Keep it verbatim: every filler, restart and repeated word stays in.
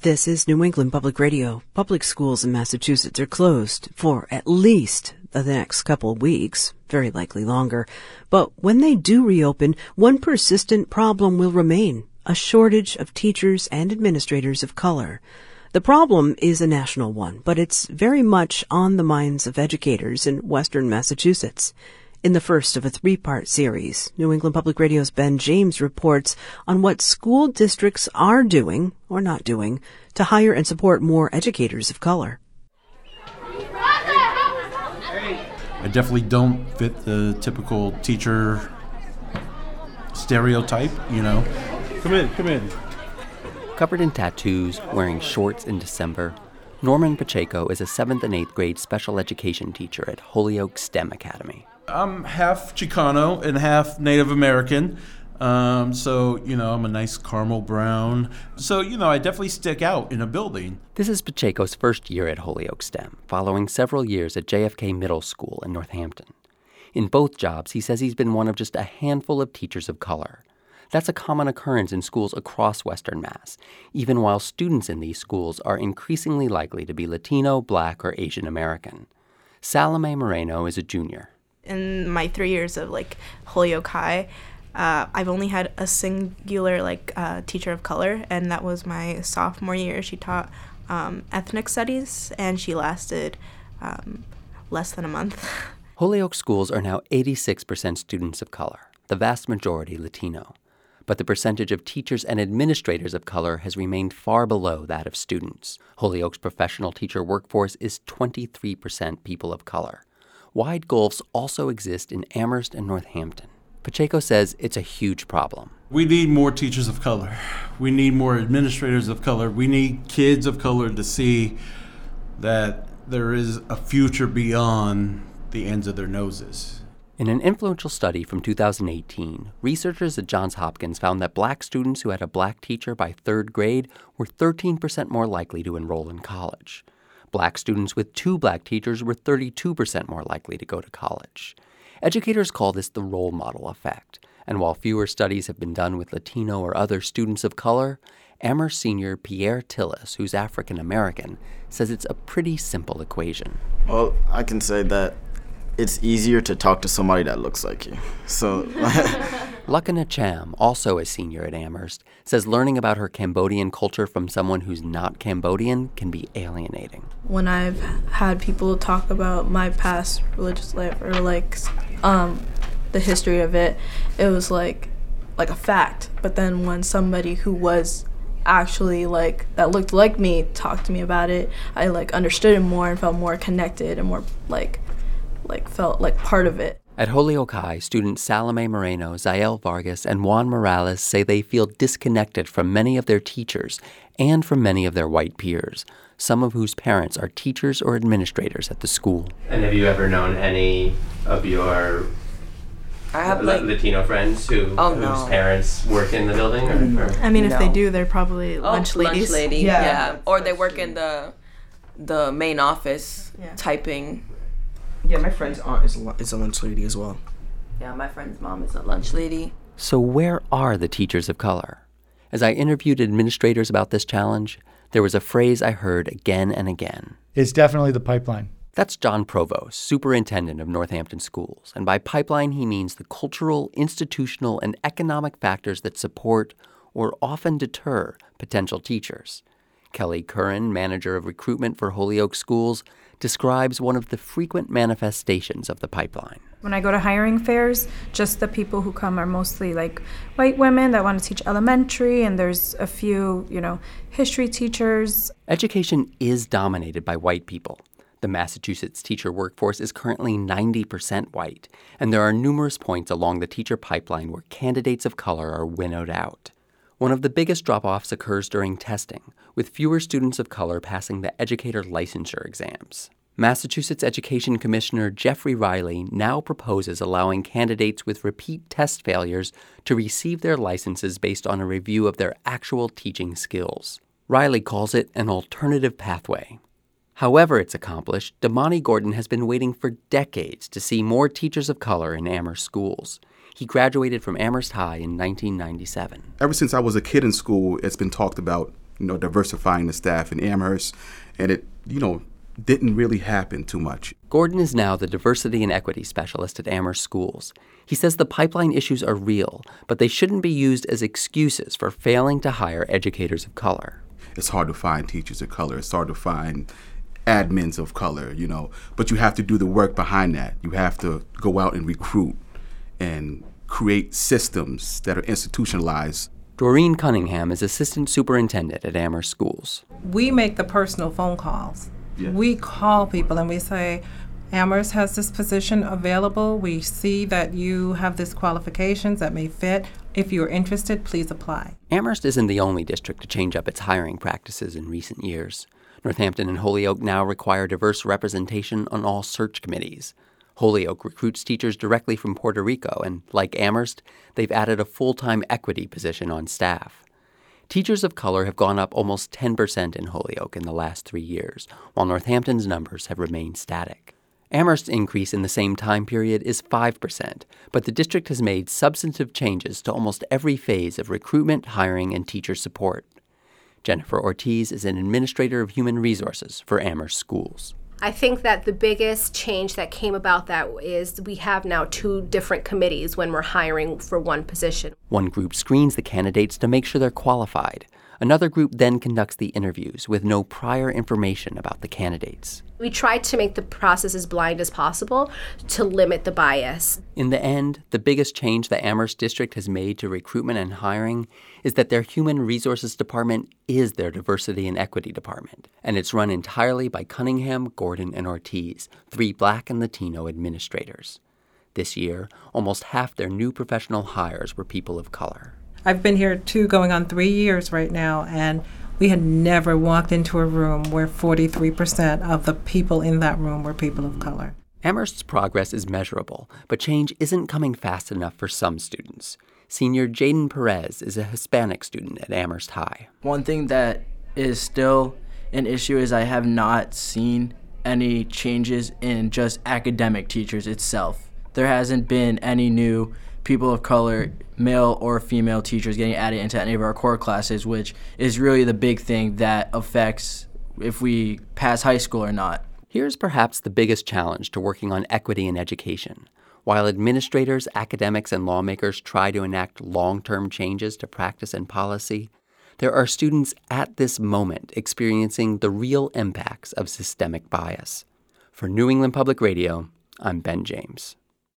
This is New England Public Radio. Public schools in Massachusetts are closed for at least the next couple of weeks, very likely longer. But when they do reopen, one persistent problem will remain, a shortage of teachers and administrators of color. The problem is a national one, but it's very much on the minds of educators in Western Massachusetts. In the first of a three-part series, New England Public Radio's Ben James reports on what school districts are doing, or not doing, to hire and support more educators of color. I definitely don't fit the typical teacher stereotype, you know. Come in, come in. Covered in tattoos, wearing shorts in December, Norman Pacheco is a seventh and eighth grade special education teacher at Holyoke STEM Academy. I'm half Chicano and half Native American, um, so, you know, I'm a nice caramel brown. So, you know, I definitely stick out in a building. This is Pacheco's first year at Holyoke STEM, following several years at J F K Middle School in Northampton. In both jobs, he says he's been one of just a handful of teachers of color. That's a common occurrence in schools across Western Mass, even while students in these schools are increasingly likely to be Latino, Black, or Asian American. Salome Moreno is a junior. In my three years of like Holyoke High, uh, I've only had a singular like uh, teacher of color, and that was my sophomore year. She taught um, ethnic studies, and she lasted um, less than a month. Holyoke schools are now eighty-six percent students of color, the vast majority Latino. But the percentage of teachers and administrators of color has remained far below that of students. Holyoke's professional teacher workforce is twenty-three percent people of color. Wide gulfs also exist in Amherst and Northampton. Pacheco says it's a huge problem. We need more teachers of color. We need more administrators of color. We need kids of color to see that there is a future beyond the ends of their noses. In an influential study from two thousand eighteen, researchers at Johns Hopkins found that Black students who had a Black teacher by third grade were thirteen percent more likely to enroll in college. Black students with two Black teachers were thirty-two percent more likely to go to college. Educators call this the role model effect, and while fewer studies have been done with Latino or other students of color, Amherst senior Pierre Tillis, who's African American, says it's a pretty simple equation. Well, I can say that it's easier to talk to somebody that looks like you. So, Lakana Cham, also a senior at Amherst, says learning about her Cambodian culture from someone who's not Cambodian can be alienating. When I've had people talk about my past religious life or like um, the history of it, it was like like a fact. But then when somebody who was actually like that looked like me talked to me about it, I like understood it more and felt more connected and more like like felt like part of it. At Holyoke High, students Salome Moreno, Zael Vargas, and Juan Morales say they feel disconnected from many of their teachers and from many of their white peers, some of whose parents are teachers or administrators at the school. And have you ever known any of your I have, La- like, Latino friends who oh, whose no. parents work in the building? Or, or? I mean, if No. they do, they're probably Oh, lunch ladies. Lunch lady, Yeah. yeah. Or they work in the the main office Yeah. typing. Yeah, my friend's aunt is a, is a lunch lady as well. Yeah, my friend's mom is a lunch lady. So where are the teachers of color? As I interviewed administrators about this challenge, there was a phrase I heard again and again. It's definitely the pipeline. That's John Provost, superintendent of Northampton Schools. And by pipeline, he means the cultural, institutional, and economic factors that support or often deter potential teachers. Kelly Curran, manager of recruitment for Holyoke Schools, describes one of the frequent manifestations of the pipeline. When I go to hiring fairs, just the people who come are mostly like white women that want to teach elementary, and there's a few, you know, history teachers. Education is dominated by white people. The Massachusetts teacher workforce is currently ninety percent white, and there are numerous points along the teacher pipeline where candidates of color are winnowed out. One of the biggest drop-offs occurs during testing, with fewer students of color passing the educator licensure exams. Massachusetts Education Commissioner Jeffrey Riley now proposes allowing candidates with repeat test failures to receive their licenses based on a review of their actual teaching skills. Riley calls it an alternative pathway. However it's accomplished, Damani Gordon has been waiting for decades to see more teachers of color in Amherst schools. He graduated from Amherst High in nineteen ninety-seven. Ever since I was a kid in school, it's been talked about you know, diversifying the staff in Amherst, and it, you know, didn't really happen too much. Gordon is now the diversity and equity specialist at Amherst Schools. He says the pipeline issues are real, but they shouldn't be used as excuses for failing to hire educators of color. It's hard to find teachers of color. It's hard to find admins of color, you know, but you have to do the work behind that. You have to go out and recruit and create systems that are institutionalized. Doreen Cunningham is assistant superintendent at Amherst Schools. We make the personal phone calls. Yeah. We call people and we say, Amherst has this position available. We see that you have these qualifications that may fit. If you're interested, please apply. Amherst isn't the only district to change up its hiring practices in recent years. Northampton and Holyoke now require diverse representation on all search committees. Holyoke recruits teachers directly from Puerto Rico, and like Amherst, they've added a full-time equity position on staff. Teachers of color have gone up almost ten percent in Holyoke in the last three years, while Northampton's numbers have remained static. Amherst's increase in the same time period is five percent, but the district has made substantive changes to almost every phase of recruitment, hiring, and teacher support. Jennifer Ortiz is an administrator of human resources for Amherst Schools. I think that the biggest change that came about that is we have now two different committees when we're hiring for one position. One group screens the candidates to make sure they're qualified. Another group then conducts the interviews with no prior information about the candidates. We tried to make the process as blind as possible to limit the bias. In the end, the biggest change the Amherst district has made to recruitment and hiring is that their human resources department is their diversity and equity department, and it's run entirely by Cunningham, Gordon, and Ortiz, three Black and Latino administrators. This year, almost half their new professional hires were people of color. I've been here two, going on three years right now, and we had never walked into a room where forty-three percent of the people in that room were people of color. Amherst's progress is measurable, but change isn't coming fast enough for some students. Senior Jaden Perez is a Hispanic student at Amherst High. One thing that is still an issue is I have not seen any changes in just academic teachers itself. There hasn't been any new people of color, male or female teachers getting added into any of our core classes, which is really the big thing that affects if we pass high school or not. Here's perhaps the biggest challenge to working on equity in education. While administrators, academics, and lawmakers try to enact long-term changes to practice and policy, there are students at this moment experiencing the real impacts of systemic bias. For New England Public Radio, I'm Ben James.